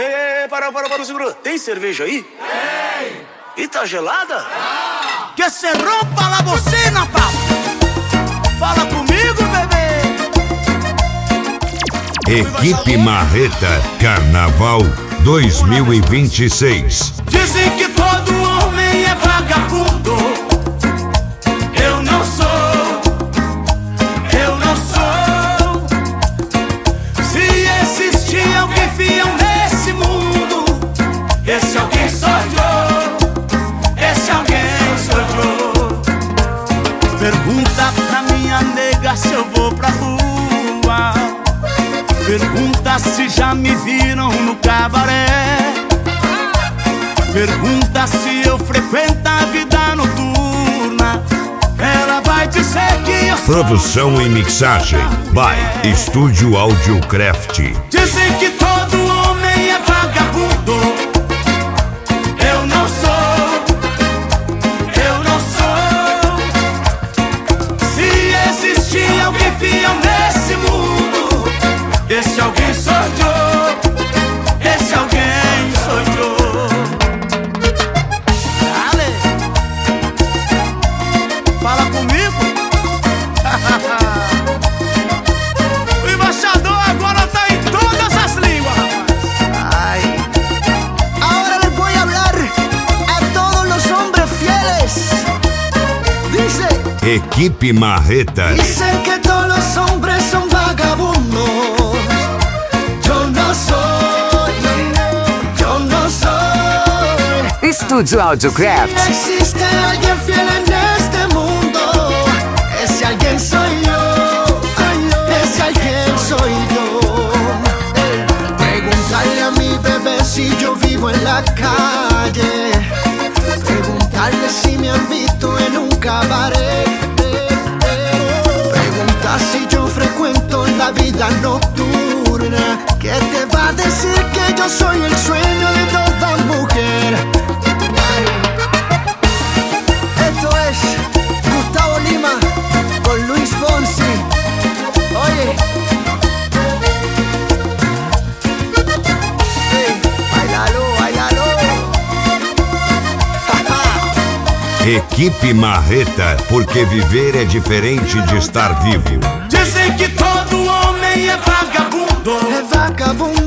Para, segura. Tem cerveja aí? Tem. E tá gelada? Que se rompa la bocina, papo. Fala comigo, bebê. Equipe Marreta Carnaval 2026. Dizem que todo homem é vagabundo. Eu não sou. Eu não sou. Se existir alguém fiel nesse mundo, esse alguém sou eu. Esse alguém sou eu. Pergunta pra minha nega se eu vou pra rua. Pergunta se já me viram no cabaré. Pergunta se eu frequento a vida noturna. Ela vai dizer que eu sou. Produção e mixagem by Estúdio Audiocraft. Dizem que todo homem é vagabundo. Eu não sou. Eu não sou. Se existir alguém fiel nesse mundo, esse alguém sou eu. Esse alguém sou eu. Dale. Fala comigo. O embaixador agora tá em todas as línguas, rapaz. Ay. Ahora les voy a hablar a todos los hombres fieles. Dice. Equipe Marreta. Dicen que todos los hombres son vagabundos. Yo no soy. Yo no soy. Estúdio Audiocraft. Si existe alguien fiel en este mundo, ese alguien soy yo. Ese alguien soy yo. Preguntarle a mi bebé si yo vivo en la calle. Preguntarle si me han visto en un cabaret. Preguntar si yo frecuento la vida nocturna. ¿Qué te va a decir que yo soy el sueño de toda mujer? Ay. Esto es Gustavo Lima con Luis Fonsi. Oye. Hey, bailalo, bailalo. Equipe Marreta, porque viver é diferente de estar vivo. Dizem que todo homem é vagabundo. É vagabundo.